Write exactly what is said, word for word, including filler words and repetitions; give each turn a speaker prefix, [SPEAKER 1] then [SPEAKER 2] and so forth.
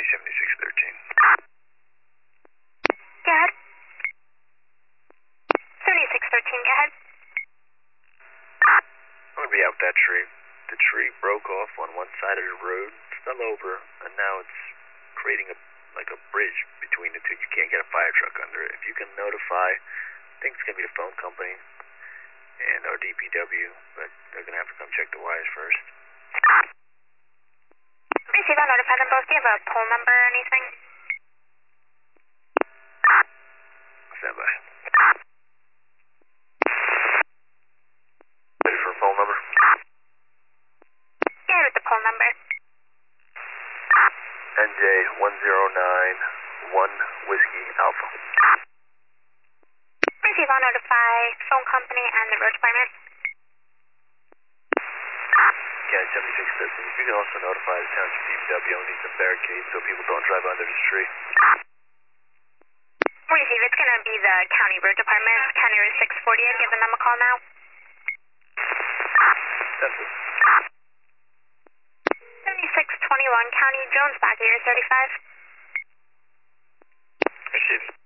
[SPEAKER 1] seventy-six thirteen.
[SPEAKER 2] Go ahead. seventy-six thirteen, go ahead.
[SPEAKER 1] I'm going to be out that tree. The tree broke off on one side of the road, fell over, and now it's creating a like a bridge between the two. You can't get a fire truck under it. If you can notify, I think it's going to be the phone company and our D P W, but they're going to have to come check the wires first.
[SPEAKER 2] Receive, I'll notify them both. Do you have a poll number or anything?
[SPEAKER 1] Stand by. Ready for a phone number?
[SPEAKER 2] Go ahead with the poll number.
[SPEAKER 1] N J one zero nine one Whiskey Alpha.
[SPEAKER 2] Receive, I'll notify phone company and the road department.
[SPEAKER 1] Yeah, seventy-six thirteen. You can also notify the township D P W needs some barricades so people don't drive under this tree.
[SPEAKER 2] Receive, it's going to be the county road department, county road six forty. I'm giving them a call now.
[SPEAKER 1] That's it.
[SPEAKER 2] seventy-six twenty-one, county, Jones, back here, thirty-five.
[SPEAKER 1] Receive.